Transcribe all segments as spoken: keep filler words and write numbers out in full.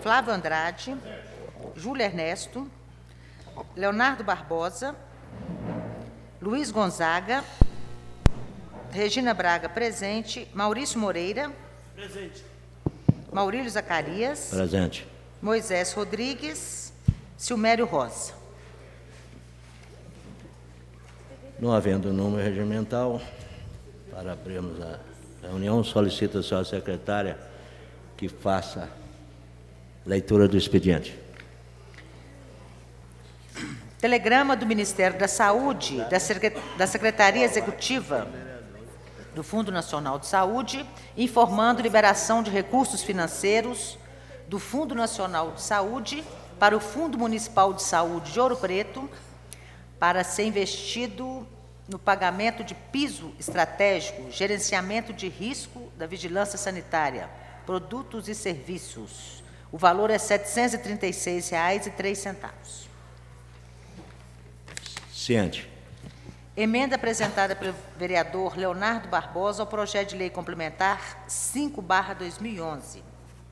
Flávio Andrade, Júlio Ernesto, Leonardo Barbosa, Luiz Gonzaga, Regina Braga, presente, Maurício Moreira, presente, Maurílio Zacarias, presente, Moisés Rodrigues, Silmério Rosa. Não havendo número regimental, para abrirmos a reunião, solicito a senhora secretária que faça leitura do expediente. Telegrama do Ministério da Saúde, da Secretaria Executiva do Fundo Nacional de Saúde, informando liberação de recursos financeiros do Fundo Nacional de Saúde para o Fundo Municipal de Saúde de Ouro Preto, para ser investido no pagamento de piso estratégico, gerenciamento de risco da vigilância sanitária, produtos e serviços. O valor é setecentos e trinta e seis reais e três centavos. Ciente. Emenda apresentada pelo vereador Leonardo Barbosa ao projeto de lei complementar cinco barra dois mil e onze.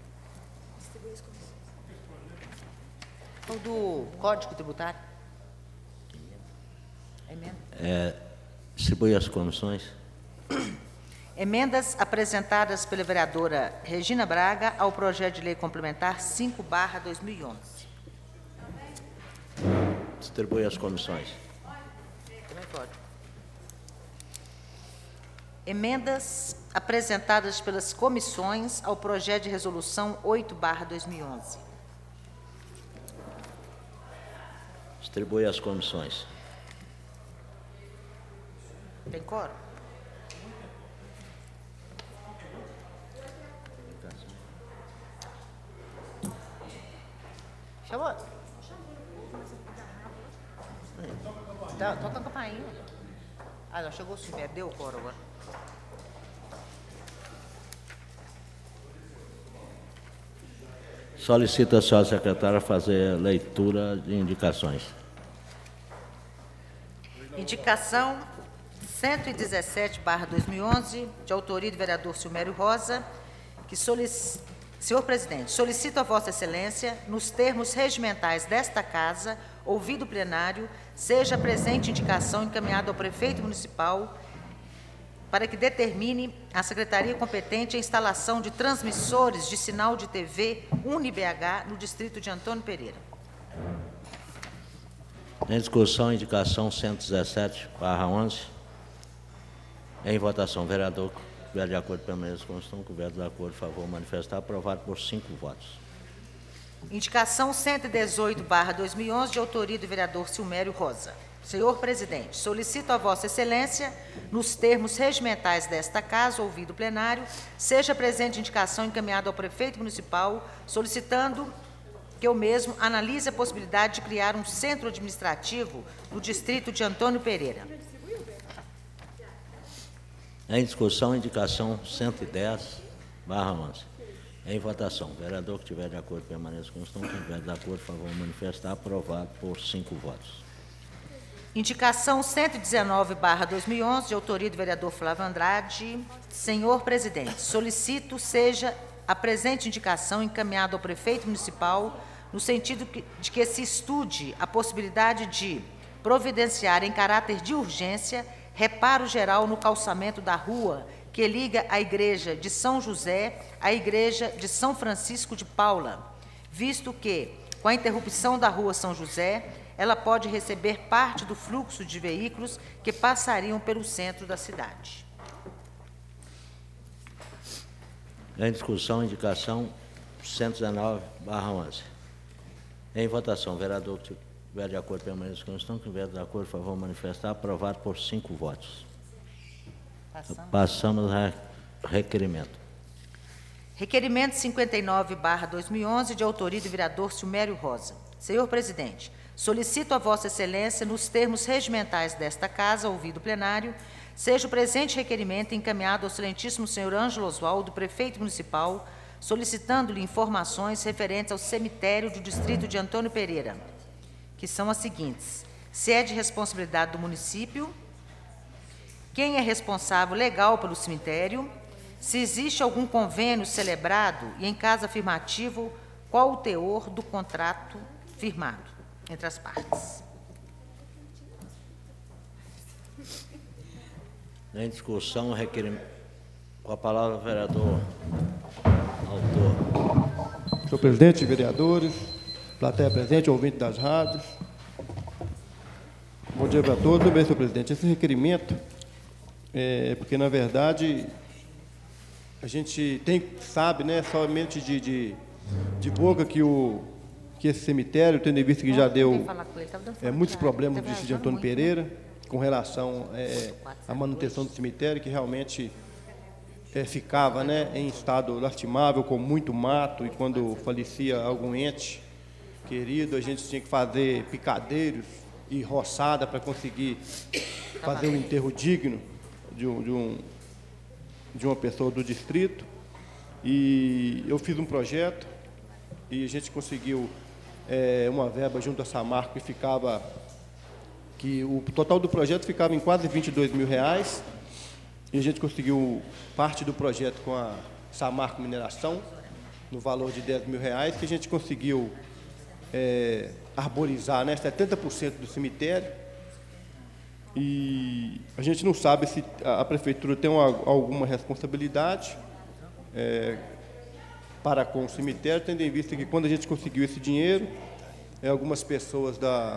O do Código Tributário. Emenda. É, distribui as comissões. Emendas apresentadas pela vereadora Regina Braga ao projeto de lei complementar cinco barra dois mil e onze. Distribui as comissões. Também pode. Emendas apresentadas pelas comissões ao projeto de resolução oito barra dois mil e onze. Distribui as comissões. Tem quórum? Chamou? Tá, toca a campainha. Ah, não, chegou o Silvério, deu o coro agora. Solicito a senhora secretária fazer leitura de indicações. Indicação cento e dezessete barra dois mil e onze, de autoria do vereador Silmério Rosa, que solicita... Senhor presidente, solicito a Vossa Excelência, nos termos regimentais desta Casa, ouvido o plenário, seja a presente indicação encaminhada ao prefeito municipal para que determine a secretaria competente a instalação de transmissores de sinal de T V UniBH no distrito de Antônio Pereira. Em discussão, indicação cento e dezessete barra onze. Em votação, vereador, que vier de acordo pela mesa de Constituição, que vier de acordo, favor, manifestar, aprovado por cinco votos. Indicação cento e dezoito barra dois mil e onze, de autoria do vereador Silmério Rosa. Senhor presidente, solicito a Vossa Excelência, nos termos regimentais desta Casa, ouvido o plenário, seja presente indicação encaminhada ao prefeito municipal, solicitando que eu mesmo analise a possibilidade de criar um centro administrativo no distrito de Antônio Pereira. Em discussão, indicação cento e dez barra onze. Em votação, vereador que estiver de acordo, permaneça com Constituição. Quem estiver de acordo, favor, manifestar, aprovado por cinco votos. Indicação cento e dezenove barra dois mil e onze, de autoria do vereador Flávio Andrade. Senhor presidente, solicito seja a presente indicação encaminhada ao prefeito municipal no sentido de que se estude a possibilidade de providenciar em caráter de urgência reparo geral no calçamento da rua que liga a igreja de São José à igreja de São Francisco de Paula, visto que, com a interrupção da rua São José, ela pode receber parte do fluxo de veículos que passariam pelo centro da cidade. Em discussão, indicação cento e dezenove barra onze. Em votação, vereador que estiver de acordo, permaneça com a Constituição. Que estiver de acordo, por favor, manifestar, aprovado por cinco votos. Passamos, Passamos a requerimento. Requerimento cinquenta e nove barra dois mil e onze, de autoria do vereador Silmério Rosa. Senhor presidente, solicito a Vossa Excelência, nos termos regimentais desta Casa, ouvido o plenário, seja o presente requerimento encaminhado ao excelentíssimo senhor Ângelo Oswaldo, prefeito municipal, solicitando-lhe informações referentes ao cemitério do distrito de Antônio Pereira, que são as seguintes: se é de responsabilidade do município, quem é responsável legal pelo cemitério, se existe algum convênio celebrado e, em caso afirmativo, Qual o teor do contrato firmado entre as partes? Em discussão, requerimento. Com a palavra, o vereador autor. Senhor presidente, vereadores, plateia presente, ouvinte das rádios. Bom dia para todos. Tudo bem, senhor presidente? Esse requerimento é porque, na verdade, a gente tem, sabe, né, somente de, de, de boca que, o, que esse cemitério, tendo em vista que já deu é, muitos problemas do de Antônio Pereira, com relação é, à manutenção do cemitério, que realmente é, ficava, né, em estado lastimável, com muito mato, e quando falecia algum ente querido, a gente tinha que fazer picadeiros e roçada para conseguir fazer um enterro digno de, um, de, um, de uma pessoa do distrito. E eu fiz um projeto e a gente conseguiu é, uma verba junto à Samarco que ficava, que o total do projeto ficava em quase vinte e dois mil reais, e a gente conseguiu parte do projeto com a Samarco Mineração, no valor de dez mil reais, que a gente conseguiu é, arborizar, né, setenta por cento do cemitério. E a gente não sabe se a prefeitura tem uma, alguma responsabilidade é, para com o cemitério, tendo em vista que quando a gente conseguiu esse dinheiro, é, algumas pessoas da,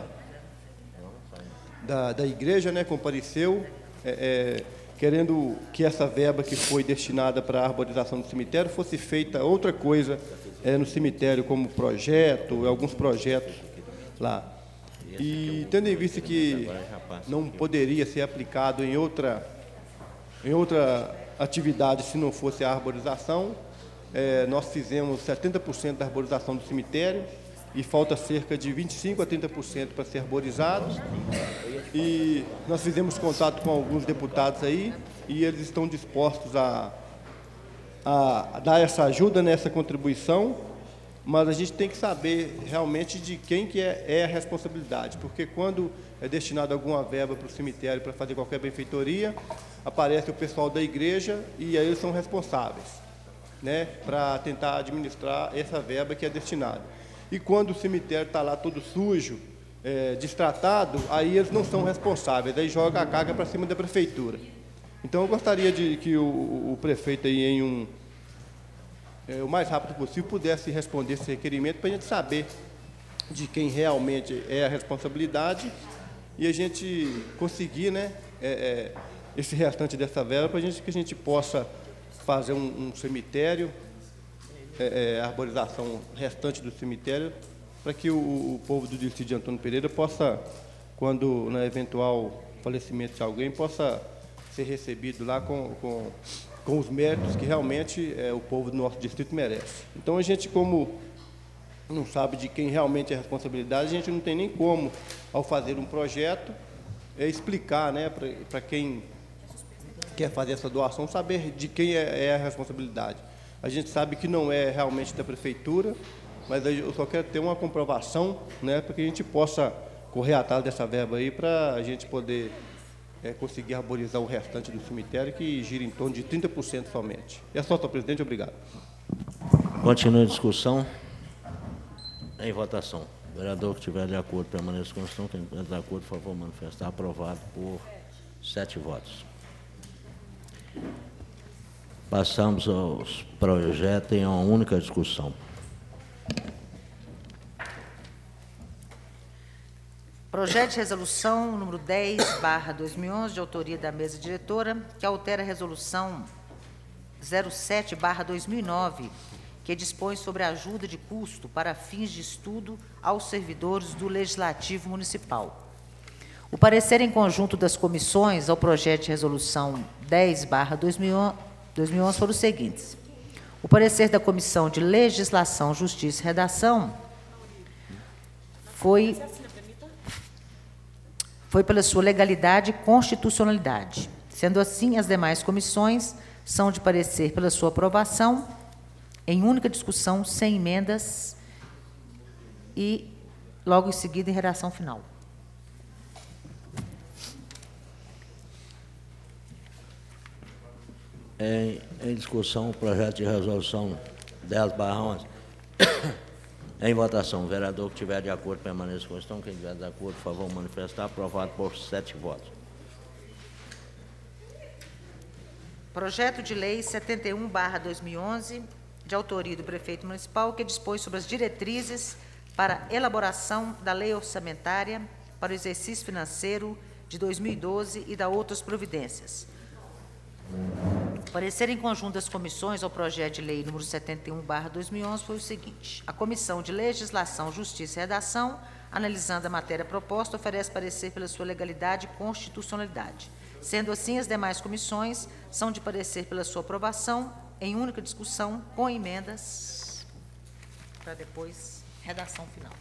da, da igreja, né, compareceu, é, é, querendo que essa verba que foi destinada para a arborização do cemitério fosse feita outra coisa é, no cemitério, como projeto, alguns projetos lá. E tendo em vista que não poderia ser aplicado em outra, em outra atividade se não fosse a arborização, é, nós fizemos setenta por cento da arborização do cemitério e falta cerca de vinte e cinco a trinta por cento para ser arborizado. E nós fizemos contato com alguns deputados aí e eles estão dispostos a, a dar essa ajuda, nessa contribuição, mas a gente tem que saber realmente de quem que é, é a responsabilidade, porque quando é destinado alguma verba para o cemitério para fazer qualquer benfeitoria, aparece o pessoal da igreja e aí eles são responsáveis, né, para tentar administrar essa verba que é destinada. E quando o cemitério está lá todo sujo, é, destratado, aí eles não são responsáveis, aí joga a carga para cima da prefeitura. Então eu gostaria de que o, o prefeito aí em um É, o mais rápido possível pudesse responder esse requerimento para a gente saber de quem realmente é a responsabilidade e a gente conseguir, né, é, é, esse restante dessa verba para a gente, que a gente possa fazer um, um cemitério, é, é, a arborização restante do cemitério, para que o, o povo do distrito de Antônio Pereira possa, quando na eventual falecimento de alguém, possa ser recebido lá com, com com os méritos que realmente é, o povo do nosso distrito merece. Então, a gente, como não sabe de quem realmente é a responsabilidade, a gente não tem nem como, ao fazer um projeto, é, explicar, né, para quem quer fazer essa doação, saber de quem é, é a responsabilidade. A gente sabe que não é realmente da prefeitura, mas eu só quero ter uma comprovação, né, para que a gente possa correr atrás dessa verba aí, para a gente poder É, conseguir arborizar o restante do cemitério, que gira em torno de trinta por cento somente. É só, senhor presidente, obrigado. Continua a discussão. Em votação. O vereador que estiver de acordo permaneça com a questão. Quem estiver de acordo, por favor, manifestar. Aprovado por sete votos. Passamos aos projetos em uma única discussão. Projeto de resolução número dez barra dois mil e onze, de autoria da mesa diretora, que altera a resolução zero sete barra dois mil e nove, que dispõe sobre a ajuda de custo para fins de estudo aos servidores do Legislativo Municipal. O parecer em conjunto das comissões ao projeto de resolução dez barra dois mil e onze foram os seguintes. O parecer da Comissão de Legislação, Justiça e Redação foi... foi pela sua legalidade e constitucionalidade. Sendo assim, as demais comissões são de parecer pela sua aprovação em única discussão, sem emendas e, logo em seguida, em redação final. Em, em discussão, o projeto de resolução dez barra onze, Em votação, o vereador que estiver de acordo permaneça com a questão. Quem estiver de acordo, por favor, manifestar. Aprovado por sete votos. Projeto de Lei setenta e um barra dois mil e onze, de autoria do Prefeito Municipal, que dispõe sobre as diretrizes para elaboração da Lei Orçamentária para o exercício financeiro de dois mil e doze e da outras providências. Parecer em conjunto das comissões ao projeto de lei número setenta e um barra dois mil e onze foi o seguinte: a Comissão de Legislação, Justiça e Redação, analisando a matéria proposta, oferece parecer pela sua legalidade e constitucionalidade. Sendo assim, as demais comissões são de parecer pela sua aprovação em única discussão, com emendas, para depois redação final.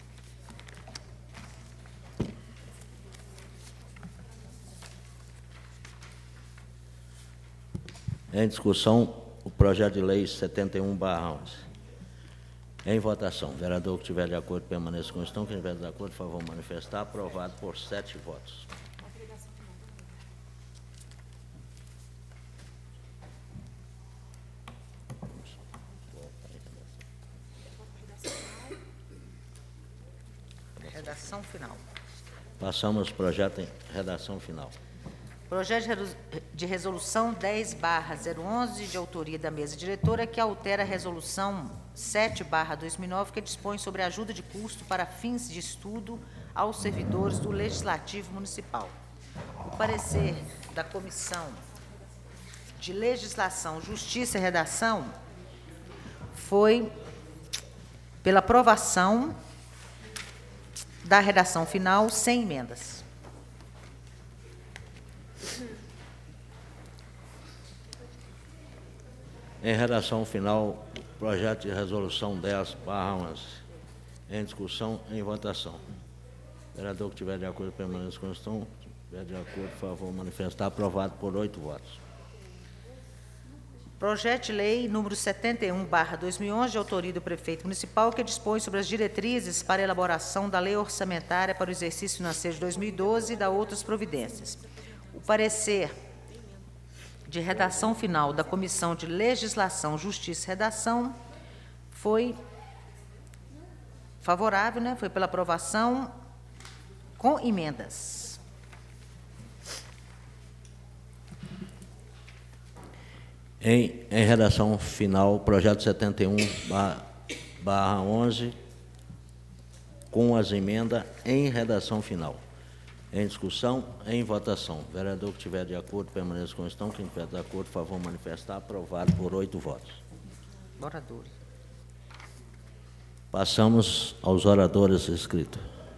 Em discussão, o projeto de lei setenta e um barra onze. Em votação, o vereador que estiver de acordo permaneça com a questão. Quem estiver de acordo, por favor, manifestar. Aprovado por sete votos. Redação final. Passamos ao projeto em redação final. Projeto de resolução dez barra zero onze, de autoria da mesa diretora, que altera a resolução sete barra dois mil e nove, que dispõe sobre ajuda de custo para fins de estudo aos servidores do Legislativo Municipal. O parecer da Comissão de Legislação, Justiça e Redação foi pela aprovação da redação final sem emendas. Em redação final, projeto de resolução dez barra onze. Em discussão, em votação. O vereador que estiver de acordo permaneça com a questão. Se estiver de acordo, por favor, manifestar. Aprovado por oito votos. Projeto de lei número setenta e um barra dois mil e onze, de autoria do Prefeito Municipal, que dispõe sobre as diretrizes para a elaboração da Lei Orçamentária para o exercício financeiro de dois mil e doze e da outras providências. O parecer de redação final da Comissão de Legislação, Justiça e Redação foi favorável, né? Foi pela aprovação com emendas. Em, em redação final, projeto setenta e um barra onze, com as emendas em redação final. Em discussão, em votação. O vereador que estiver de acordo, permaneça com a questão. Quem estiver de acordo, por favor, manifestar. Aprovado por oito votos. Oradores. Passamos aos oradores inscritos.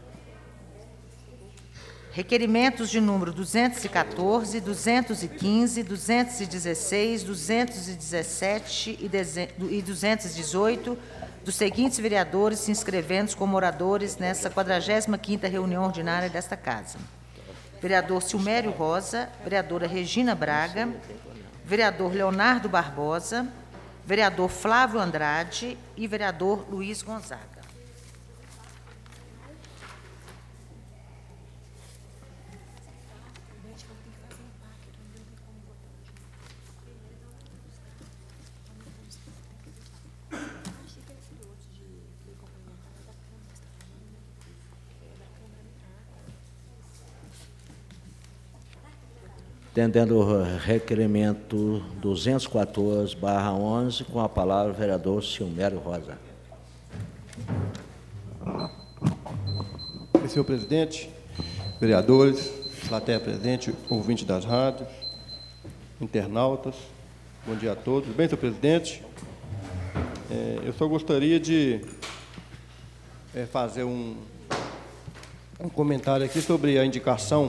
Requerimentos de número duzentos e quatorze, duzentos e quinze, duzentos e dezesseis, duzentos e dezessete e duzentos e dezoito dos seguintes vereadores se inscrevendo como oradores nessa quadragésima quinta reunião ordinária desta Casa: vereador Silmério Rosa, vereadora Regina Braga, vereador Leonardo Barbosa, vereador Flávio Andrade e vereador Luiz Gonzaga. Entendendo o requerimento duzentos e quatorze barra onze, com a palavra o vereador Silmério Rosa. Senhor presidente, vereadores, plateia presente, ouvinte das rádios, internautas, bom dia a todos. Bem, senhor presidente, é, eu só gostaria de é, fazer um, um comentário aqui sobre a indicação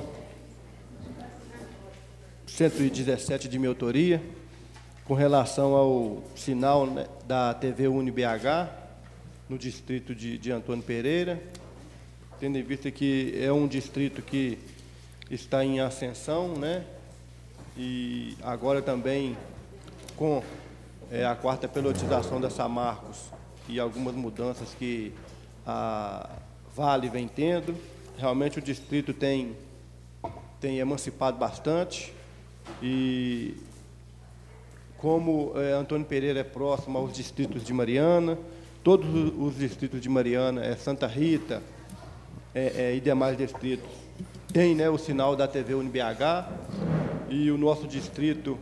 cento e dezessete de minha autoria, com relação ao sinal, né, da T V UniB H, no distrito de, de Antônio Pereira, tendo em vista que é um distrito que está em ascensão, né, e agora também com é, a quarta pelotização da Samarcos e algumas mudanças que a Vale vem tendo, realmente o distrito tem, tem emancipado bastante. E como é, Antônio Pereira é próximo aos distritos de Mariana, todos os distritos de Mariana, é, Santa Rita é, é, e demais distritos, tem, né, o sinal da T V Uni B H, e o nosso distrito,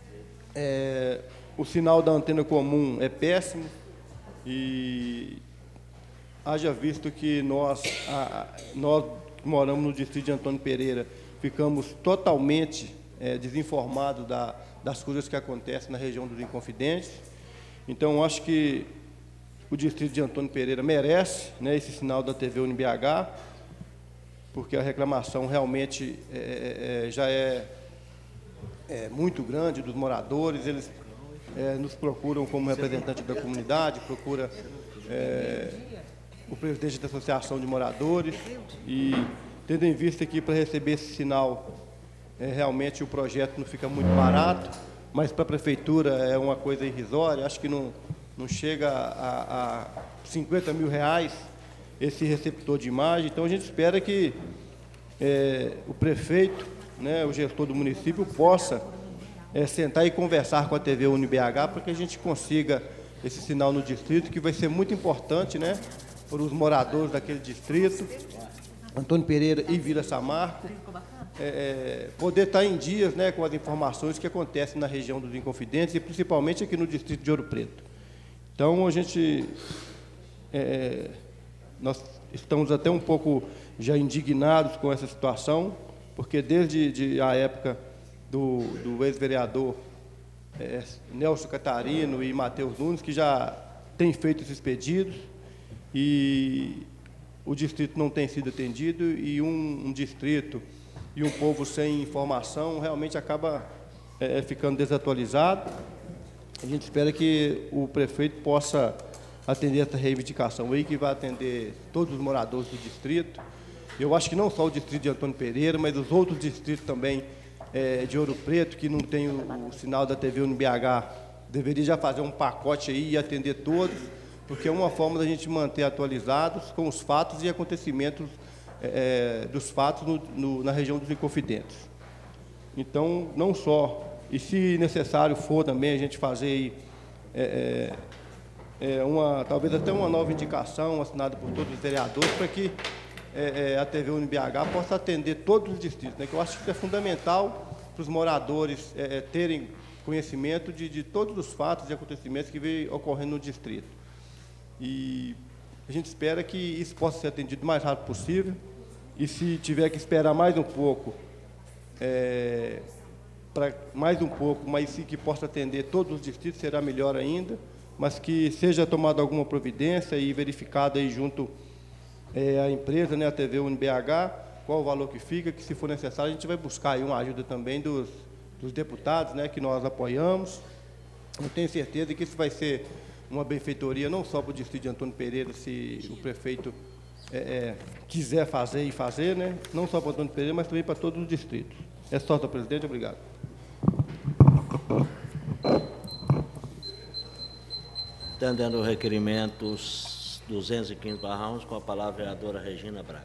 é, o sinal da antena comum é péssimo, e haja visto que nós, a, nós que moramos no distrito de Antônio Pereira, ficamos totalmente é, desinformados da, das coisas que acontecem na região dos Inconfidentes. Então, acho que o distrito de Antônio Pereira merece, né, esse sinal da T V Uni B H, porque a reclamação realmente é, é, já é, é muito grande dos moradores. Eles é, nos procuram como representante da comunidade, procura é, o presidente da Associação de Moradores, e tendo em vista que para receber esse sinal, é, realmente o projeto não fica muito barato, mas para a Prefeitura é uma coisa irrisória, acho que não, não chega a, a cinquenta mil reais esse receptor de imagem. Então, a gente espera que é, o prefeito, né, o gestor do município, possa é, sentar e conversar com a T V Uni B H para que a gente consiga esse sinal no distrito, que vai ser muito importante, né, para os moradores daquele distrito, Antônio Pereira e Vila Samarco, é, poder estar em dias, né, com as informações que acontecem na região dos Inconfidentes e principalmente aqui no distrito de Ouro Preto. Então, a gente, é, nós estamos até um pouco já indignados com essa situação, porque desde de a época do, do ex-vereador é, Nelson Catarino e Matheus Nunes, que já tem feito esses pedidos, e o distrito não tem sido atendido, e um, um distrito e um povo sem informação realmente acaba é, ficando desatualizado. A gente espera que o prefeito possa atender essa reivindicação aí, que vai atender todos os moradores do distrito. Eu acho que não só o distrito de Antônio Pereira, mas os outros distritos também é, de Ouro Preto, que não tem o, o sinal da T V Uni B H, deveria já fazer um pacote aí e atender todos, porque é uma forma da gente manter atualizados com os fatos e acontecimentos é, dos fatos no, no, na região dos Inconfidentes. Então, não só, e se necessário for também a gente fazer aí, é, é, uma, talvez até uma nova indicação assinada por todos os vereadores, para que é, a T V Uni B H possa atender todos os distritos, né, que eu acho que isso é fundamental para os moradores é, terem conhecimento de, de todos os fatos e acontecimentos que vêm ocorrendo no distrito. E a gente espera que isso possa ser atendido o mais rápido possível, e se tiver que esperar mais um pouco, é, para mais um pouco, mas sim que possa atender todos os distritos, será melhor ainda, mas que seja tomada alguma providência e verificada aí junto é, à empresa, né, a T V Uni B H, qual o valor que fica, que se for necessário a gente vai buscar aí uma ajuda também dos, dos deputados, né, que nós apoiamos. Eu tenho certeza que isso vai ser uma benfeitoria não só para o distrito de Antônio Pereira, se o prefeito é, é, quiser fazer e fazer, né, não só para Antônio Pereira, mas também para todos os distritos. É só, senhor presidente. Obrigado. Atendendo o requerimento duzentos e quinze barra onze, com a palavra a vereadora Regina Braga.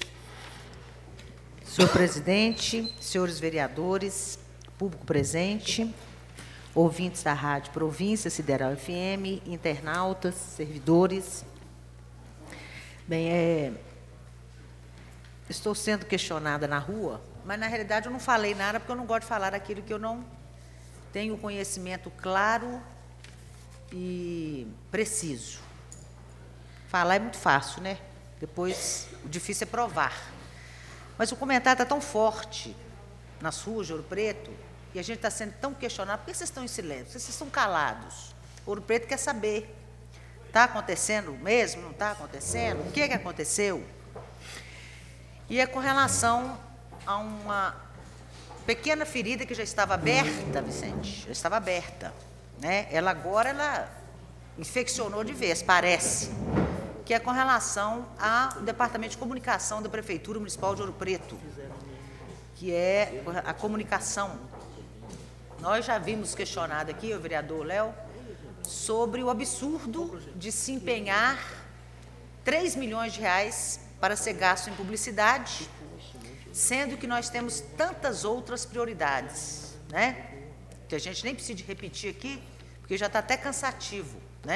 Senhor presidente, senhores vereadores, público presente, ouvintes da Rádio Província Sideral F M, internautas, servidores. Bem, é, estou sendo questionada na rua, mas, na realidade, eu não falei nada, porque eu não gosto de falar aquilo que eu não tenho conhecimento claro e preciso. Falar é muito fácil, né? Depois, o difícil é provar. Mas o comentário está tão forte nas ruas de Ouro Preto, e a gente está sendo tão questionado. Por que vocês estão em silêncio? Por que vocês estão calados? Ouro Preto quer saber. Está acontecendo mesmo? Não está acontecendo? O que, que aconteceu? E é com relação a uma pequena ferida que já estava aberta, Vicente, já estava aberta, né? Ela agora, ela infeccionou de vez, parece, que é com relação ao Departamento de Comunicação da Prefeitura Municipal de Ouro Preto, que é a comunicação. Nós já vimos questionado aqui, o vereador Léo, sobre o absurdo de se empenhar três milhões de reais para ser gasto em publicidade, sendo que nós temos tantas outras prioridades, né? Que a gente nem precisa repetir aqui, porque já está até cansativo, né?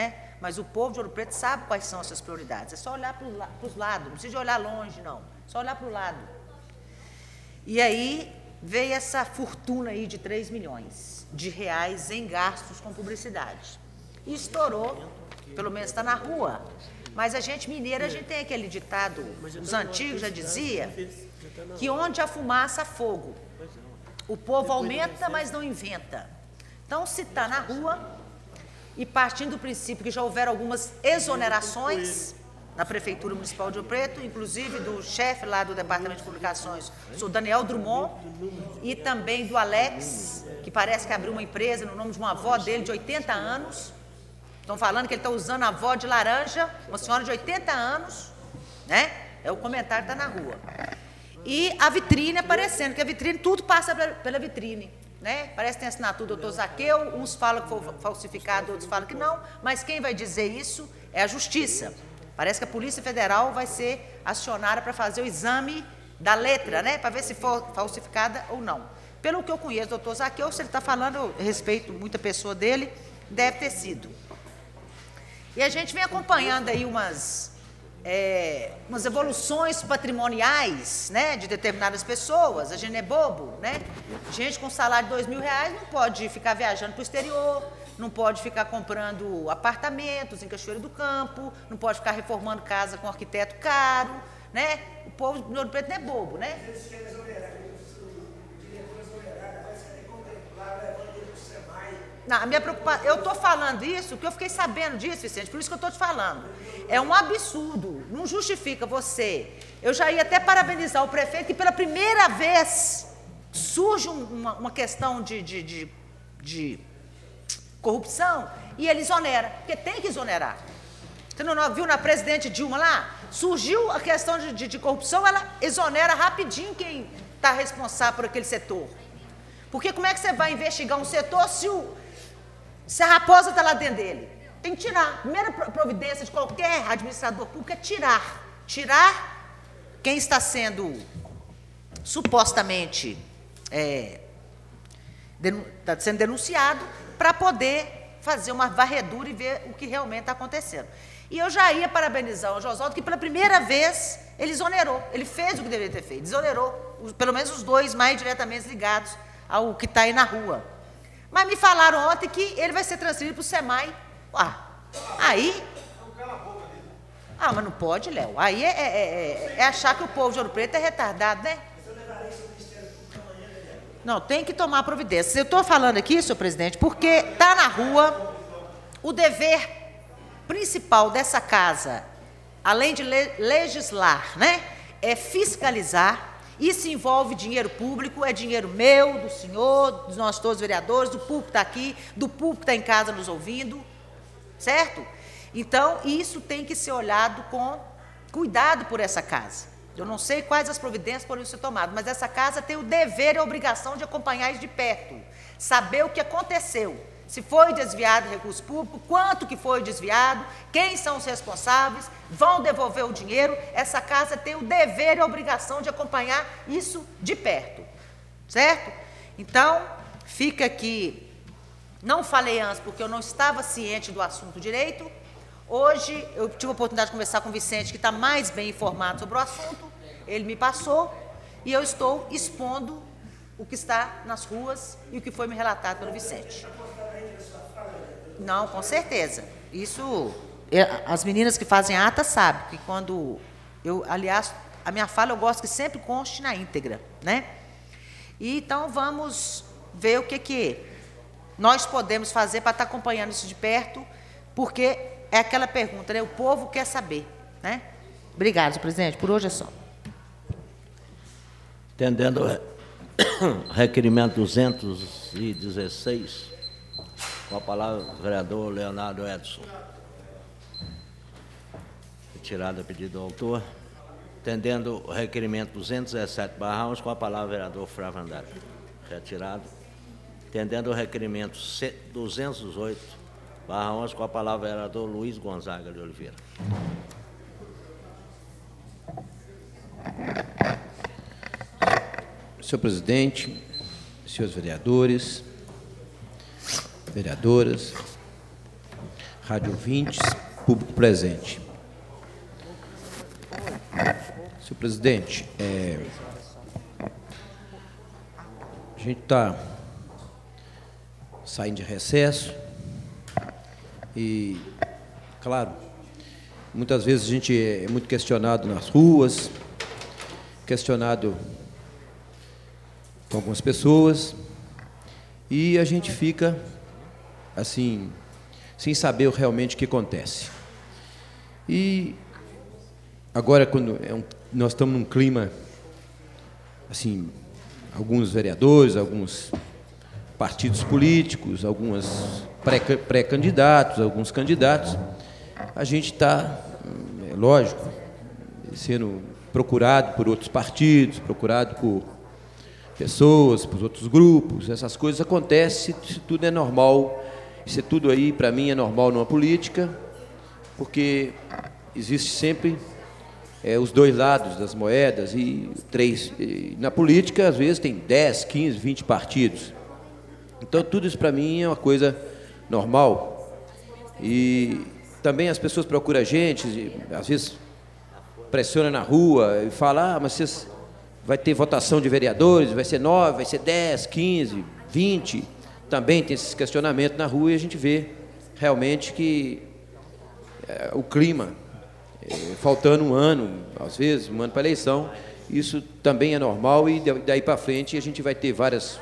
Mas o povo de Ouro Preto sabe quais são as suas prioridades. É só olhar para os lados, não precisa olhar longe, não. É só olhar para o lado. E aí veio essa fortuna aí de três milhões de reais em gastos com publicidade. E estourou, pelo menos está na rua. Mas a gente mineira, a gente tem aquele ditado, os antigos já dizia, que onde há fumaça, há fogo. O povo aumenta, mas não inventa. Então, se está na rua, e partindo do princípio que já houveram algumas exonerações na Prefeitura Municipal de Ouro Preto, inclusive do chefe lá do Departamento de Publicações, o Daniel Drummond, e também do Alex, que parece que abriu uma empresa no nome de uma avó dele de oitenta anos. Estão falando que ele está usando a avó de laranja, uma senhora de oitenta anos, né? É o comentário que está na rua. E a vitrine aparecendo, que a vitrine, tudo passa pela vitrine, né? Parece que tem assinatura do doutor Zaqueu, uns falam que foi falsificado, outros falam que não, mas quem vai dizer isso é a Justiça. Parece que a Polícia Federal vai ser acionada para fazer o exame da letra, né? Para ver se for falsificada ou não. Pelo que eu conheço do doutor Zaqueu, se ele está falando, eu respeito muita pessoa dele, deve ter sido. E a gente vem acompanhando aí umas, é, umas evoluções patrimoniais, né, de determinadas pessoas. A gente não é bobo, né? Gente com salário de dois mil reais não pode ficar viajando para o exterior, não pode ficar comprando apartamentos em Cachoeira do Campo, não pode ficar reformando casa com arquiteto caro, né? O povo de Ouro Preto não é bobo, né? Não, a minha preocupação, eu estou falando isso, porque eu fiquei sabendo disso, Vicente, por isso que eu estou te falando. É um absurdo, não justifica você. Eu já ia até parabenizar o prefeito, que pela primeira vez surge uma, uma questão de, de, de, de corrupção e ele exonera, porque tem que exonerar. Você não viu na presidente Dilma lá? Surgiu a questão de, de, de corrupção, ela exonera rapidinho quem está responsável por aquele setor. Porque como é que você vai investigar um setor se o Se a raposa está lá dentro dele? Tem que tirar. A primeira providência de qualquer administrador público é tirar. Tirar quem está sendo supostamente é, denu, está sendo denunciado para poder fazer uma varredura e ver o que realmente está acontecendo. E eu já ia parabenizar o Josaldo, que pela primeira vez ele exonerou. Ele fez o que deveria ter feito. Exonerou, os, pelo menos os dois mais diretamente ligados ao que está aí na rua. Mas me falaram ontem que ele vai ser transferido para o SEMAI. Ah, aí... Ah, mas não pode, Léo. Aí é, é, é, é achar que o povo de Ouro Preto é retardado, né? Não, tem que tomar providência. Eu estou falando aqui, senhor presidente, porque está na rua o dever principal dessa casa, além de legislar, né, é fiscalizar. Isso envolve dinheiro público, é dinheiro meu, do senhor, dos nós todos vereadores, do público que está aqui, do público que está em casa nos ouvindo, certo? Então, isso tem que ser olhado com cuidado por essa casa. Eu não sei quais as providências podem ser tomadas, mas essa casa tem o dever e a obrigação de acompanhar isso de perto, saber o que aconteceu, se foi desviado recurso público, quanto que foi desviado, quem são os responsáveis, vão devolver o dinheiro. Essa casa tem o dever e a obrigação de acompanhar isso de perto, certo? Então, fica aqui, não falei antes porque eu não estava ciente do assunto direito. Hoje eu tive a oportunidade de conversar com o Vicente, que está mais bem informado sobre o assunto, ele me passou e eu estou expondo o que está nas ruas e o que foi me relatado pelo Vicente. Não, com certeza. Isso, as meninas que fazem a ata sabem que quando eu, aliás, a minha fala eu gosto que sempre conste na íntegra, né? E então vamos ver o que que nós podemos fazer para estar acompanhando isso de perto, porque é aquela pergunta, né? O povo quer saber, né? Obrigado, senhor presidente. Por hoje é só. Entendendo o requerimento duzentos e dezesseis, com a palavra o vereador Leonardo Edson. Retirada a pedido do autor. Entendendo o requerimento duzentos e dezessete barra onze, com a palavra o vereador Flávio Andrade. Retirado. Entendendo o requerimento duzentos e dezoito barra onze, com a palavra o vereador Luiz Gonzaga de Oliveira. Senhor presidente, senhores vereadores, vereadoras, rádio ouvintes, público presente. Senhor presidente, é, a gente está saindo de recesso e, claro, muitas vezes a gente é muito questionado nas ruas, questionado com algumas pessoas, e a gente fica, assim, sem saber realmente o que acontece. E agora, quando é um, nós estamos num clima, assim, alguns vereadores, alguns partidos políticos, algumas pré-candidatos, alguns candidatos, a gente está, é lógico, sendo procurado por outros partidos, procurado por pessoas, por outros grupos, essas coisas acontecem, isso tudo é normal, isso tudo aí, para mim, é normal numa política, porque existe sempre é, os dois lados das moedas, e três, e na política, às vezes, tem dez, quinze, vinte partidos. Então, tudo isso, para mim, é uma coisa normal. E também as pessoas procuram a gente, às vezes, pressionam na rua e falam, ah, mas vocês... vai ter votação de vereadores, vai ser nove, vai ser dez, quinze, vinte. Também tem esses questionamentos na rua e a gente vê realmente que é, o clima, é, faltando um ano, às vezes, um ano para a eleição, isso também é normal e daí para frente a gente vai ter várias,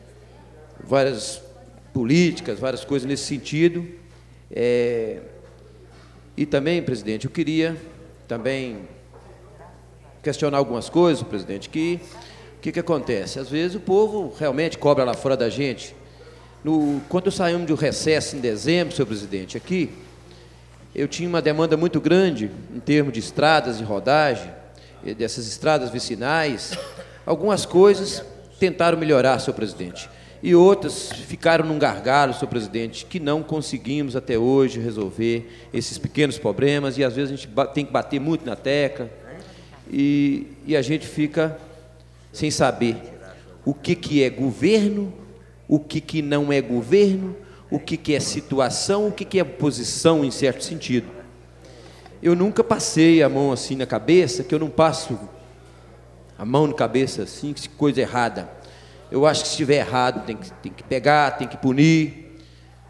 várias políticas, várias coisas nesse sentido. É, e também, presidente, eu queria também questionar algumas coisas, presidente, que o que, que acontece? Às vezes o povo realmente cobra lá fora da gente. No, quando saímos de um recesso em dezembro, senhor presidente, aqui, eu tinha uma demanda muito grande em termos de estradas de rodagem, dessas estradas vicinais. Algumas coisas tentaram melhorar, senhor presidente, e outras ficaram num gargalo, senhor presidente, que não conseguimos até hoje resolver esses pequenos problemas, e às vezes a gente tem que bater muito na tecla. E, e a gente fica sem saber o que, que é governo, o que, que não é governo, o que, que é situação, o que, que é posição, em certo sentido. Eu nunca passei a mão assim na cabeça, que eu não passo a mão na cabeça assim, que coisa errada. Eu acho que se estiver errado, tem que, tem que pegar, tem que punir.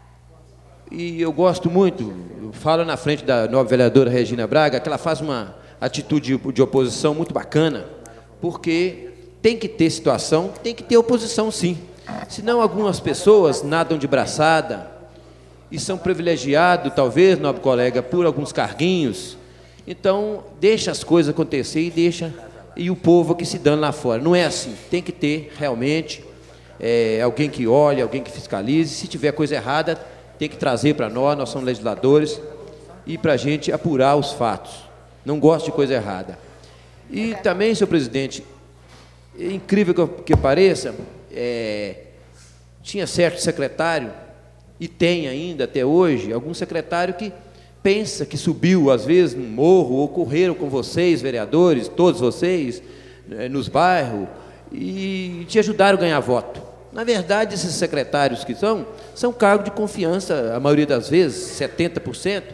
E eu gosto muito, eu falo na frente da nova vereadora Regina Braga, que ela faz uma atitude de oposição muito bacana, porque tem que ter situação, tem que ter oposição, sim. Senão algumas pessoas nadam de braçada e são privilegiados, talvez, nobre colega, por alguns carguinhos. Então, deixa as coisas acontecer e deixa e o povo aqui se dando lá fora. Não é assim. Tem que ter, realmente, é, alguém que olhe, alguém que fiscalize. Se tiver coisa errada, tem que trazer para nós, nós somos legisladores, e para a gente apurar os fatos. Não gosto de coisa errada. E também, senhor presidente, é incrível que, que pareça, é, tinha certo secretário, e tem ainda até hoje, algum secretário que pensa que subiu, às vezes, no morro, ou correram com vocês, vereadores, todos vocês, né, nos bairros, e te ajudaram a ganhar voto. Na verdade, esses secretários que são, são cargos de confiança, a maioria das vezes, setenta por cento,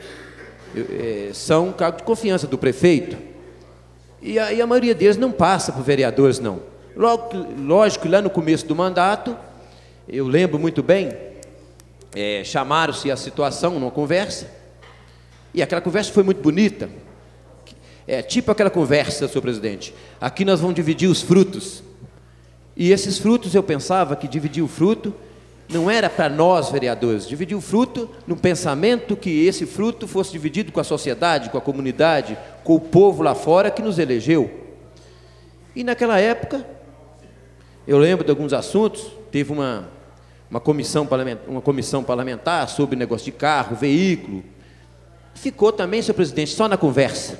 são cargo de confiança do prefeito, e a, e a maioria deles não passa por vereadores, não. Logo, lógico que lá no começo do mandato, eu lembro muito bem, é, chamaram-se a situação numa conversa, e aquela conversa foi muito bonita, é tipo aquela conversa, senhor presidente, aqui nós vamos dividir os frutos, e esses frutos eu pensava que dividir o fruto não era para nós, vereadores, dividir o fruto no pensamento que esse fruto fosse dividido com a sociedade, com a comunidade, com o povo lá fora que nos elegeu. E naquela época, eu lembro de alguns assuntos, teve uma, uma, comissão, parlamentar, uma comissão parlamentar sobre negócio de carro, veículo, ficou também, senhor presidente, só na conversa.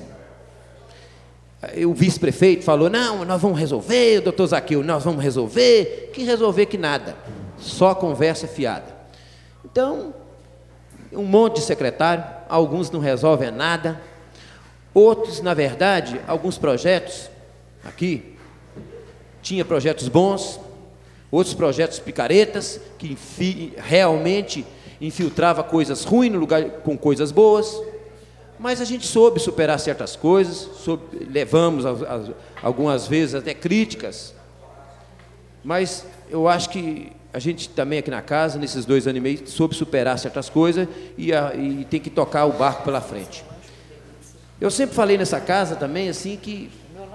O vice-prefeito falou, não, nós vamos resolver, o doutor Zaqueu, nós vamos resolver, que resolver que nada. Só conversa fiada. Então, um monte de secretário, alguns não resolvem nada, outros, na verdade, alguns projetos, aqui, tinha projetos bons, outros projetos picaretas, que realmente infiltrava coisas ruins no lugar com coisas boas, mas a gente soube superar certas coisas, soube, levamos a, a, algumas vezes até críticas, mas eu acho que a gente também aqui na casa, nesses dois anos e meio, soube superar certas coisas e, a, e tem que tocar o barco pela frente. Eu sempre falei nessa casa também, assim, que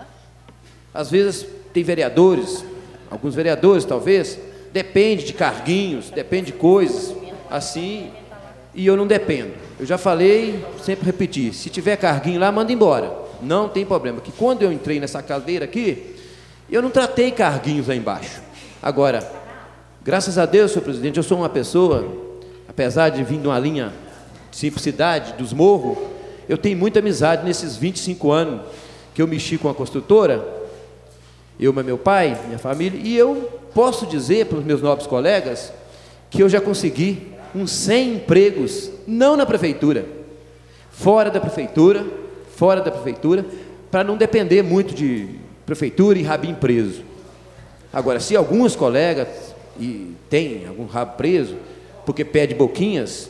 às vezes tem vereadores, alguns vereadores talvez, depende de carguinhos, depende de coisas, assim, e eu não dependo. Eu já falei, sempre repeti, se tiver carguinho lá, manda embora, não tem problema, que quando eu entrei nessa cadeira aqui, eu não tratei carguinhos lá embaixo. Agora, graças a Deus, senhor presidente, eu sou uma pessoa, apesar de vir de uma linha de simplicidade, dos morros, eu tenho muita amizade nesses vinte e cinco anos que eu mexi com a construtora, eu, meu pai, minha família, e eu posso dizer para os meus nobres colegas que eu já consegui uns cem empregos, não na prefeitura, fora da prefeitura, fora da prefeitura, para não depender muito de prefeitura e rabinho preso. Agora, se alguns colegas e tem algum rabo preso, porque pede boquinhas,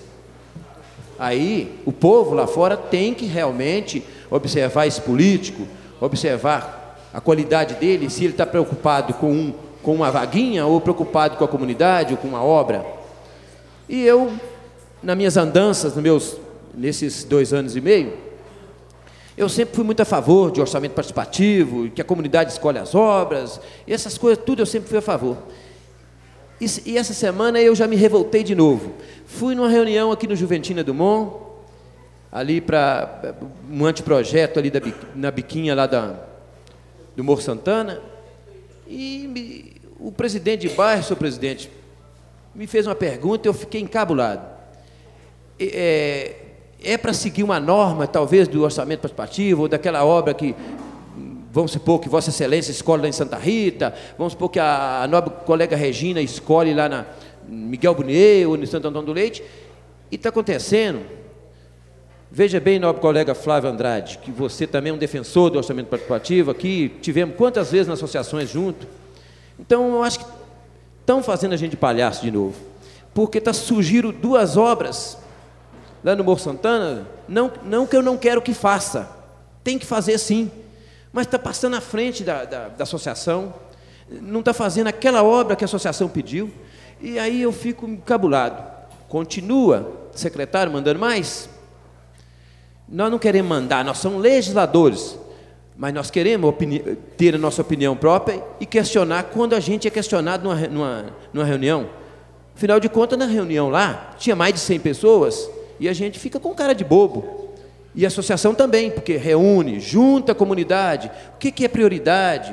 aí o povo lá fora tem que realmente observar esse político, observar a qualidade dele, se ele está preocupado com, um, com uma vaguinha, ou preocupado com a comunidade, ou com uma obra. E eu, nas minhas andanças, nos meus, nesses dois anos e meio, eu sempre fui muito a favor de orçamento participativo, que a comunidade escolhe as obras, essas coisas, tudo eu sempre fui a favor. E, e essa semana eu já me revoltei de novo. Fui numa reunião aqui no Juventina Dumont, ali para um anteprojeto ali da, na biquinha lá da, do Morro Santana, e me, o presidente de bairro, senhor presidente, me fez uma pergunta e eu fiquei encabulado. É, é para seguir uma norma, talvez, do orçamento participativo, ou daquela obra que, vamos supor que Vossa Excelência escolhe lá em Santa Rita, vamos supor que a, a nobre colega Regina escolhe lá na Miguel Bunier, ou no Santo Antônio do Leite, e está acontecendo, veja bem, nobre colega Flávio Andrade, que você também é um defensor do orçamento participativo, aqui tivemos quantas vezes nas associações junto, então eu acho que estão fazendo a gente de palhaço de novo, porque tá, surgiram duas obras lá no Morro Santana, não, não que eu não quero que faça, tem que fazer sim, mas está passando à frente da, da, da associação, não está fazendo aquela obra que a associação pediu, e aí eu fico encabulado. Continua, secretário, mandando mais? Nós não queremos mandar, nós somos legisladores, mas nós queremos ter a nossa opinião própria e questionar quando a gente é questionado numa, numa, numa reunião. Afinal de contas, na reunião lá, tinha mais de cem pessoas, e a gente fica com cara de bobo. E a associação também, porque reúne, junta a comunidade, o que, que é prioridade.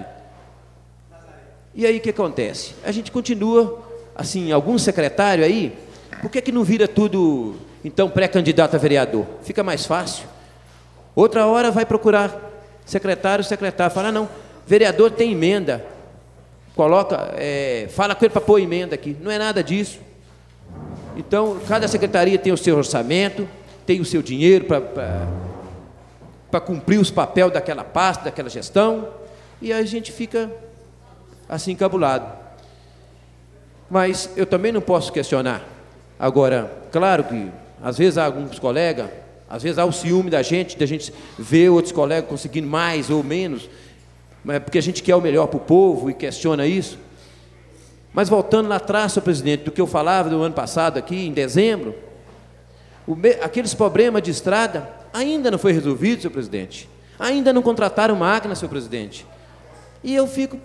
E aí o que acontece? A gente continua, assim, algum secretário aí, por que, que não vira tudo, então, pré-candidato a vereador? Fica mais fácil. Outra hora vai procurar secretário, secretário, fala, ah, não, vereador tem emenda, coloca, é, fala com ele para pôr emenda aqui. Não é nada disso. Então, cada secretaria tem o seu orçamento, tem o seu dinheiro para cumprir os papéis daquela pasta, daquela gestão, e aí a gente fica assim encabulado. Mas eu também não posso questionar. Agora, claro que às vezes há alguns colegas, às vezes há o ciúme da gente, da gente ver outros colegas conseguindo mais ou menos, mas porque a gente quer o melhor para o povo e questiona isso. Mas voltando lá atrás, senhor presidente, do que eu falava do ano passado aqui, em dezembro, o me, aqueles problemas de estrada ainda não foi resolvido, senhor presidente. Ainda não contrataram máquina, senhor presidente. E eu fico,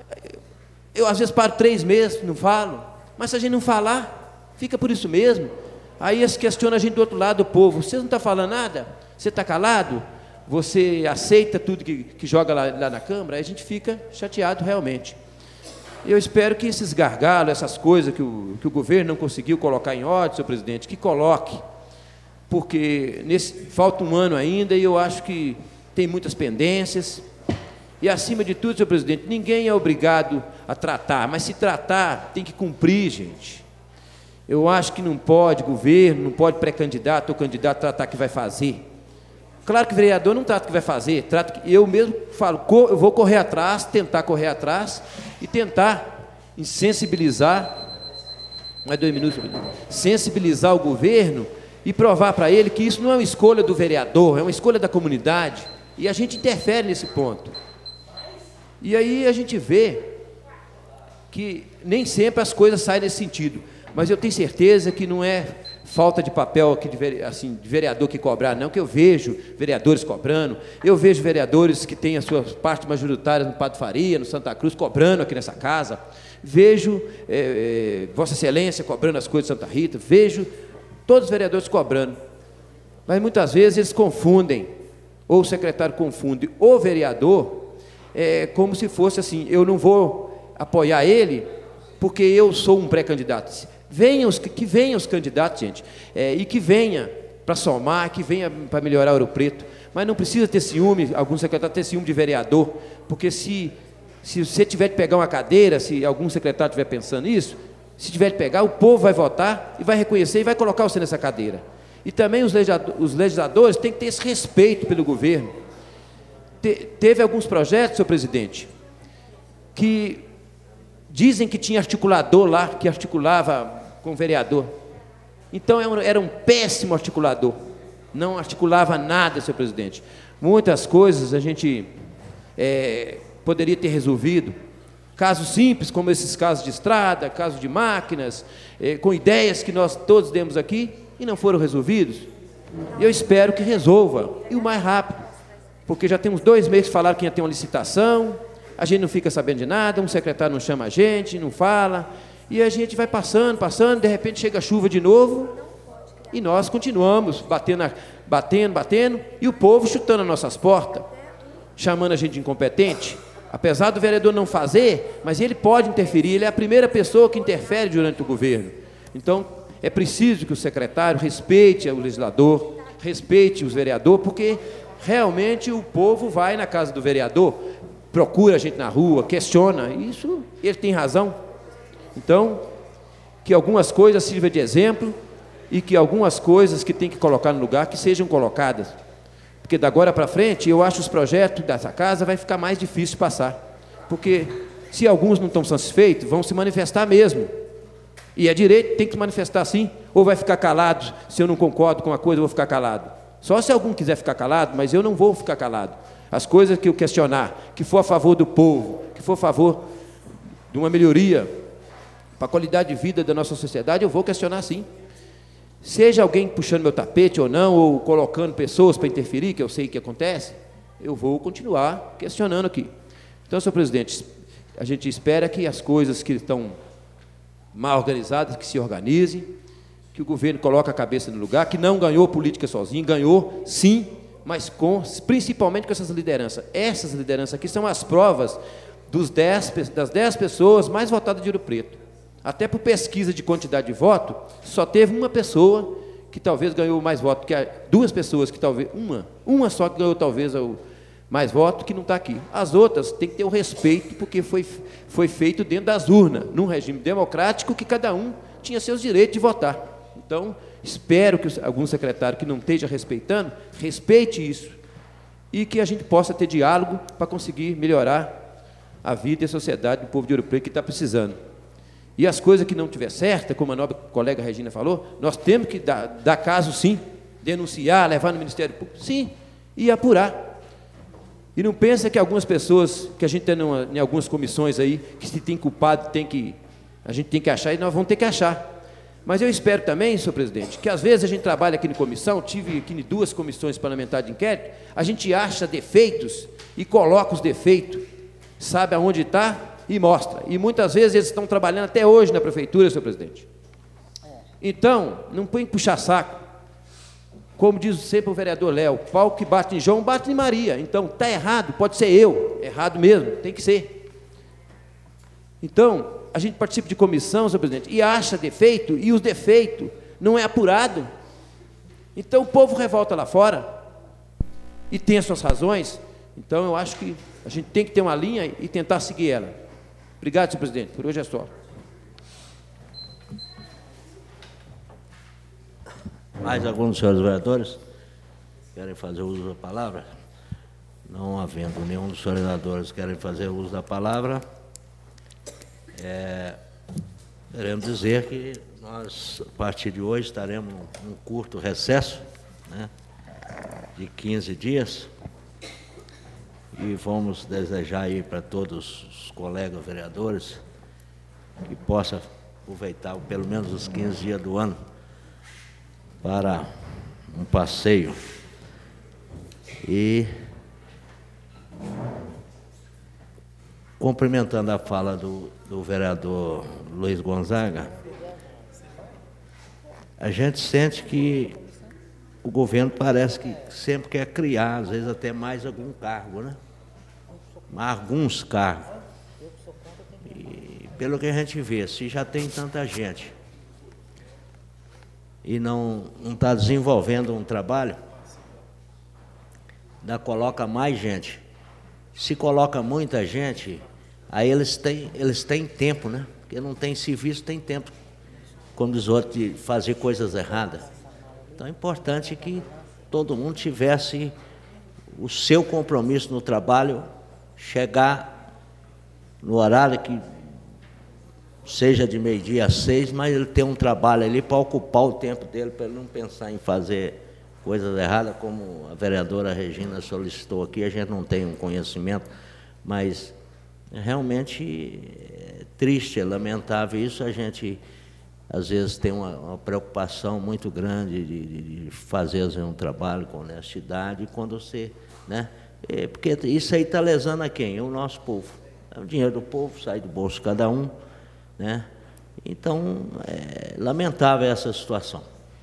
eu às vezes paro três meses, não falo, mas se a gente não falar, fica por isso mesmo. Aí eles questionam a gente do outro lado do povo, você não está falando nada? Você está calado? Você aceita tudo que, que joga lá, lá na Câmara? Aí a gente fica chateado realmente. Eu espero que esses gargalos, essas coisas que o, que o governo não conseguiu colocar em ordem, senhor presidente, que coloque, porque nesse, falta um ano ainda e eu acho que tem muitas pendências. E, acima de tudo, senhor presidente, ninguém é obrigado a tratar, mas se tratar, tem que cumprir, gente. Eu acho que não pode governo, não pode pré-candidato ou candidato tratar que vai fazer. Claro que o vereador não trata que vai fazer, trata que eu mesmo falo, eu vou correr atrás, tentar correr atrás e tentar insensibilizar mais dois minutos, sensibilizar o governo e provar para ele que isso não é uma escolha do vereador, é uma escolha da comunidade, e a gente interfere nesse ponto. E aí a gente vê que nem sempre as coisas saem nesse sentido, mas eu tenho certeza que não é falta de papel aqui de, assim, de vereador que cobrar, não, que eu vejo vereadores cobrando, eu vejo vereadores que têm as suas partes majoritárias no Padre Faria, no Santa Cruz, cobrando aqui nessa casa, vejo é, é, Vossa Excelência cobrando as coisas de Santa Rita, vejo todos os vereadores cobrando, mas muitas vezes eles confundem, ou o secretário confunde o vereador, é, como se fosse assim, eu não vou apoiar ele porque eu sou um pré-candidato. Venham os, que venham os candidatos, gente, é, e que venha para somar, que venha para melhorar Ouro Preto, mas não precisa ter ciúme, algum secretário ter ciúme de vereador, porque se, se você tiver de pegar uma cadeira, se algum secretário estiver pensando nisso, se tiver de pegar, o povo vai votar e vai reconhecer e vai colocar você nessa cadeira. E também os legisladores, os legisladores têm que ter esse respeito pelo governo. Te, teve alguns projetos, senhor presidente, que dizem que tinha articulador lá, que articulava com o vereador. Então era um péssimo articulador, não articulava nada, senhor presidente. Muitas coisas a gente é, poderia ter resolvido, casos simples como esses casos de estrada, casos de máquinas, é, com ideias que nós todos demos aqui e não foram resolvidos. Eu espero que resolva, e o mais rápido, porque já temos dois meses que falaram que ia ter uma licitação, a gente não fica sabendo de nada, um secretário não chama a gente, não fala, e a gente vai passando, passando, de repente chega a chuva de novo, e nós continuamos batendo, batendo, batendo, e o povo chutando as nossas portas, chamando a gente de incompetente, apesar do vereador não fazer, mas ele pode interferir, ele é a primeira pessoa que interfere durante o governo. Então, é preciso que o secretário respeite o legislador, respeite os vereadores, porque realmente o povo vai na casa do vereador, procura a gente na rua, questiona, isso ele tem razão. Então, que algumas coisas sirvam de exemplo e que algumas coisas que tem que colocar no lugar, que sejam colocadas. Porque da agora para frente, eu acho que os projetos dessa casa vai ficar mais difícil de passar. Porque se alguns não estão satisfeitos, vão se manifestar mesmo. E é direito, tem que se manifestar sim, ou vai ficar calado, se eu não concordo com uma coisa, eu vou ficar calado. Só se algum quiser ficar calado, mas eu não vou ficar calado. As coisas que eu questionar, que for a favor do povo, que for a favor de uma melhoria para a qualidade de vida da nossa sociedade, eu vou questionar sim. Seja alguém puxando meu tapete ou não, ou colocando pessoas para interferir, que eu sei que acontece, eu vou continuar questionando aqui. Então, senhor presidente, a gente espera que as coisas que estão mal organizadas, que se organizem, que o governo coloque a cabeça no lugar, que não ganhou política sozinho, ganhou sim, mas com, principalmente com essas lideranças. Essas lideranças aqui são as provas dos dez, das dez pessoas mais votadas de Ouro Preto. Até por pesquisa de quantidade de voto, só teve uma pessoa que talvez ganhou mais voto, que duas pessoas que talvez, uma, uma só que ganhou talvez o mais voto, que não está aqui. As outras têm que ter o respeito, porque foi, foi feito dentro das urnas, num regime democrático que cada um tinha seus direitos de votar. Então, espero que algum secretário que não esteja respeitando, respeite isso, e que a gente possa ter diálogo para conseguir melhorar a vida e a sociedade do povo de Ouro Preto que está precisando. E as coisas que não tiver certa, como a nobre colega Regina falou, nós temos que dar, dar caso sim, denunciar, levar no Ministério Público, sim, e apurar. E não pensa que algumas pessoas, que a gente tem numa, em algumas comissões aí, que se tem culpado, tem que, a gente tem que achar, e nós vamos ter que achar. Mas eu espero também, senhor presidente, que às vezes a gente trabalha aqui na comissão, tive aqui em duas comissões parlamentares de inquérito, a gente acha defeitos e coloca os defeitos, sabe aonde está e mostra. E muitas vezes eles estão trabalhando até hoje na prefeitura, senhor presidente. Então, não põe puxar saco. Como diz sempre o vereador Léo, o pau que bate em João, bate em Maria. Então, está errado, pode ser eu, errado mesmo, tem que ser. Então, a gente participa de comissão, senhor presidente, e acha defeito, e os defeitos não é apurado. Então, o povo revolta lá fora, e tem as suas razões. Então, eu acho que a gente tem que ter uma linha e tentar seguir ela. Obrigado, senhor presidente, por hoje é só. Mais alguns dos senhores vereadores querem fazer uso da palavra? Não havendo nenhum dos senhores vereadores que querem fazer uso da palavra, é, queremos dizer que nós nós, a partir de hoje, estaremos num curto recesso, né, de quinze dias, e vamos desejar aí para todos os colegas vereadores que possam aproveitar pelo menos os quinze dias do ano para um passeio. E cumprimentando a fala do, do vereador Luiz Gonzaga, a gente sente que o governo parece que sempre quer criar, às vezes até mais algum cargo, né? Alguns cargos. E pelo que a gente vê, se já tem tanta gente e não está desenvolvendo um trabalho, ainda coloca mais gente. Se coloca muita gente, aí eles têm, eles têm tempo, né? Porque não tem serviço, tem tempo, como diz outro, de fazer coisas erradas. Então é importante que todo mundo tivesse o seu compromisso no trabalho, chegar no horário que seja de meio-dia a seis, mas ele ter um trabalho ali para ocupar o tempo dele, para ele não pensar em fazer coisas erradas, como a vereadora Regina solicitou aqui. A gente não tem um conhecimento, mas realmente é triste, é lamentável isso. A gente, às vezes, tem uma, uma preocupação muito grande de, de fazer assim, um trabalho com honestidade, quando você, né? É, porque isso aí está lesando a quem? O nosso povo. É o dinheiro do povo, sai do bolso de cada um, né? Então, é lamentável essa situação.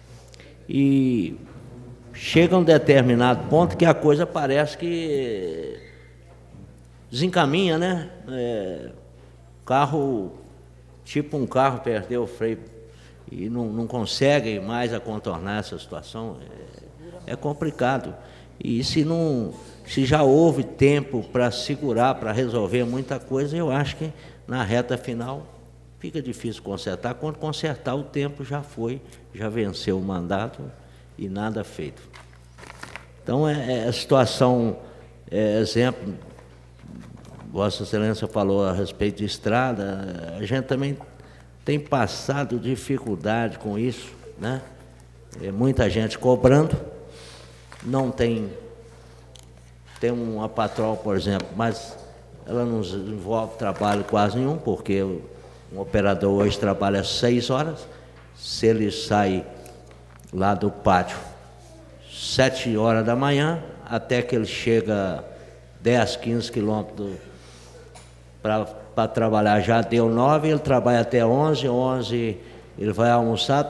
E chega a um determinado ponto que a coisa parece que desencaminha, né? É, carro, tipo um carro perdeu o freio e não, não consegue mais a contornar essa situação, é, é complicado. E se, não, se já houve tempo para segurar, para resolver muita coisa, eu acho que na reta final fica difícil consertar. Quando consertar, o tempo já foi, já venceu o mandato e nada feito. Então, é, é a situação, é, exemplo, Vossa Excelência falou a respeito de estrada, a gente também tem passado dificuldade com isso, né? É, muita gente cobrando, não tem, tem uma patroa, por exemplo, mas ela não desenvolve trabalho quase nenhum, porque um operador hoje trabalha seis horas, se ele sai lá do pátio sete horas da manhã, até que ele chega dez, quinze quilômetros para trabalhar, já deu nove, ele trabalha até onze, onze ele vai almoçar,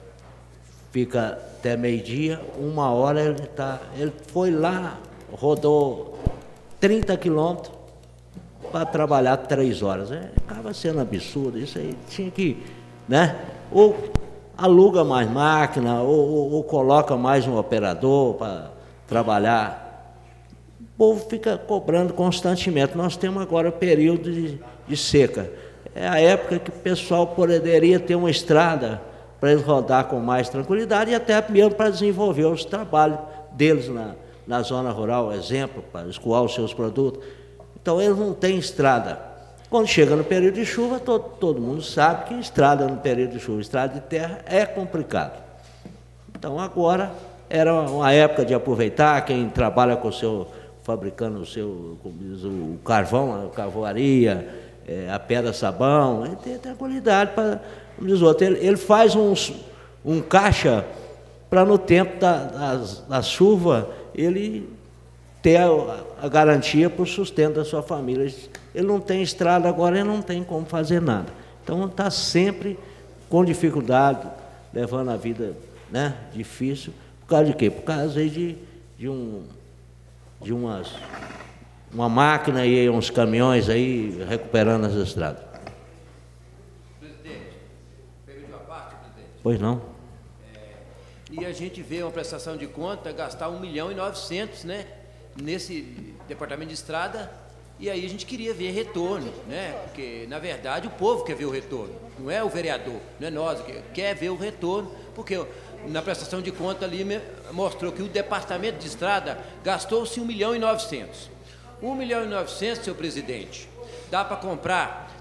fica até meio-dia, uma hora ele está, ele foi lá, rodou trinta quilômetros para trabalhar três horas. É, acaba sendo absurdo, isso aí tinha que, né? Ou aluga mais máquina, ou, ou, ou coloca mais um operador para trabalhar. O povo fica cobrando constantemente. Nós temos agora período de, de seca. É a época que o pessoal poderia ter uma estrada para eles rodar com mais tranquilidade e até mesmo para desenvolver os trabalhos deles na, na zona rural, exemplo, para escoar os seus produtos. Então, eles não têm estrada. Quando chega no período de chuva, todo, todo mundo sabe que estrada no período de chuva, estrada de terra, é complicado. Então, agora, era uma época de aproveitar, quem trabalha com o seu, fabricando o seu, como diz, o carvão, a carvoaria, é, a pedra-sabão, ele tem tranquilidade para, como diz o outro, ele, ele faz uns, um caixa para no tempo da, das, da chuva, ele ter a, a garantia para o sustento da sua família. Ele não tem estrada agora, ele não tem como fazer nada. Então, está sempre com dificuldade, levando a vida, né, difícil. Por causa de quê? Por causa aí de, de, um, de umas, uma máquina e uns caminhões aí recuperando as estradas. Presidente, pega de uma parte, presidente. Pois não. É, e a gente vê uma prestação de conta gastar um milhão e novecentos, né, nesse departamento de estrada. E aí a gente queria ver retorno, né? Porque, na verdade, o povo quer ver o retorno, não é o vereador, não é nós, que quer ver o retorno, porque na prestação de conta ali mostrou que o departamento de estrada gastou-se um milhão e novecentos. Um milhão e novecentos, seu presidente, dá para comprar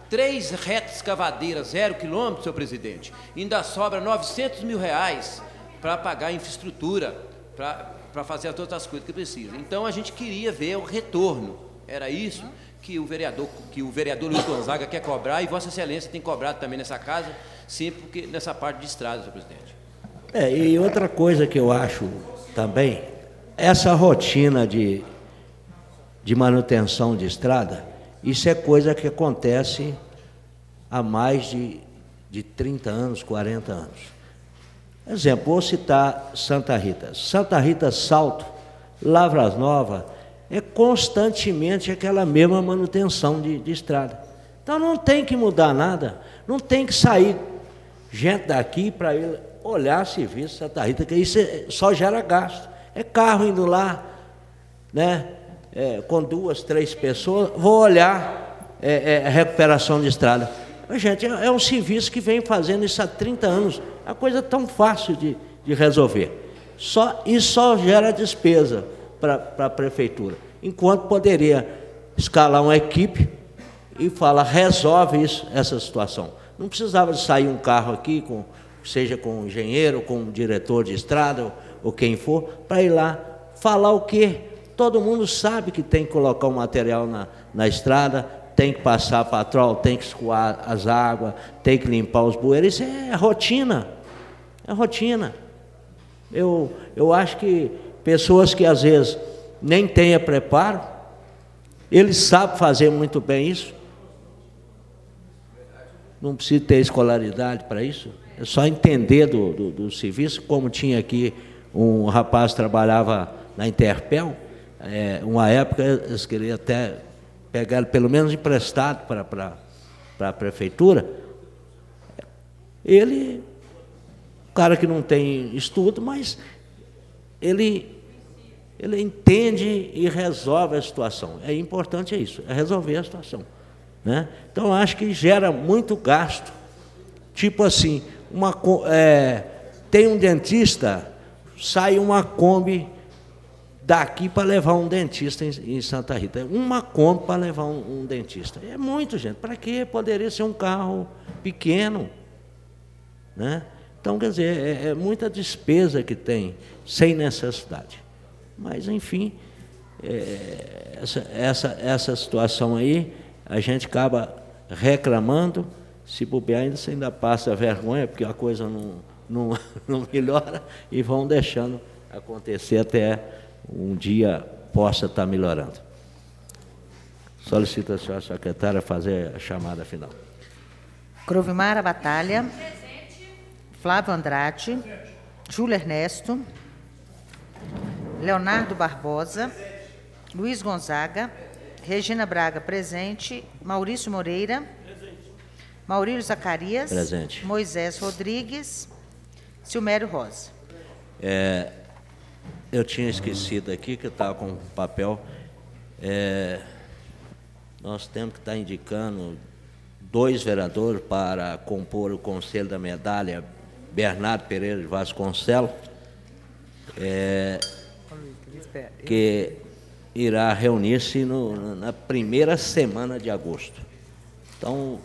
três retas escavadeiras, zero quilômetro, senhor presidente, ainda sobra novecentos mil reais para pagar a infraestrutura, para fazer todas as coisas que precisa. Então, a gente queria ver o retorno. Era isso que o vereador, que o vereador Luiz Gonzaga quer cobrar, e Vossa Excelência tem cobrado também nessa casa, sempre porque, nessa parte de estrada, senhor presidente. É, e outra coisa que eu acho também, essa rotina de, de manutenção de estrada, isso é coisa que acontece há mais de, de trinta anos, quarenta anos. Exemplo, vou citar Santa Rita. Santa Rita Salto, Lavras Novas, é constantemente aquela mesma manutenção de, de estrada. Então não tem que mudar nada, não tem que sair gente daqui para ir olhar serviço Santa Rita, que isso é, só gera gasto. É carro indo lá, né, é, com duas, três pessoas, vou olhar é, é, recuperação de estrada. Mas, gente, é, é um serviço que vem fazendo isso há trinta anos, é uma coisa tão fácil de, de resolver. Só, e só gera despesa para a prefeitura, enquanto poderia escalar uma equipe e falar, resolve isso, essa situação. Não precisava de sair um carro aqui, com, seja com um engenheiro, com um diretor de estrada, ou, ou quem for, para ir lá falar o quê? Todo mundo sabe que tem que colocar o material na, na estrada, tem que passar patrol, tem que escoar as águas, tem que limpar os bueiros, isso é rotina, é rotina. Eu, eu acho que pessoas que às vezes nem tenham preparo, eles sabem fazer muito bem isso, não precisa ter escolaridade para isso, é só entender do, do, do serviço, como tinha aqui um rapaz que trabalhava na Interpel, é, uma época eles queriam até pegar pelo menos emprestado para, para, para a prefeitura, ele, cara que não tem estudo, mas ele, ele entende e resolve a situação. É importante é isso, é resolver a situação, né? Então, acho que gera muito gasto. Tipo assim, uma, é, tem um dentista, sai uma Kombi daqui para levar um dentista em, em Santa Rita. Uma Kombi para levar um, um dentista. É muito, gente. Para quê? Poderia ser um carro pequeno, né? Então, quer dizer, é, é muita despesa que tem, sem necessidade. Mas, enfim, é, essa, essa, essa situação aí, a gente acaba reclamando, se bobear ainda, você ainda passa vergonha, porque a coisa não, não, não melhora, e vão deixando acontecer até um dia possa estar melhorando. Solicito a senhora secretária fazer a chamada final. Crovimara Batalha. Flávio Andrade. Júlio Ernesto. Leonardo Barbosa. Luiz Gonzaga. Regina Braga, presente. Maurício Moreira. Maurílio Zacarias. Presente. Moisés Rodrigues. Silmério Rosa. É, eu tinha esquecido aqui, que eu estava com o papel. É, nós temos que estar indicando dois vereadores para compor o Conselho da Medalha, Bernardo Pereira de Vasconcelos, é, que irá reunir-se na primeira semana de agosto. Então,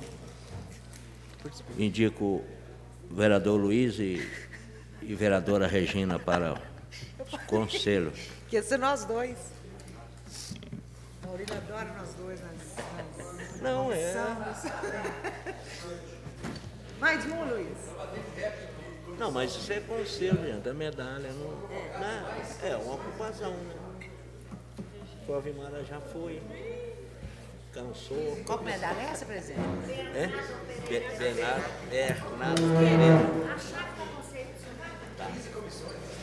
indico o vereador Luiz e, e vereadora Regina para o conselho. Que ser nós dois. Maurílio adora nós dois. Nós, nós Não é. Mais um, Luiz. Não, mas isso é conselho, gente, da medalha. Não, não, é uma ocupação, né? Covimara já foi. Cansou. Qual medalha é essa, presidente? É? Bernardo, Bernardo Pereira. Tá.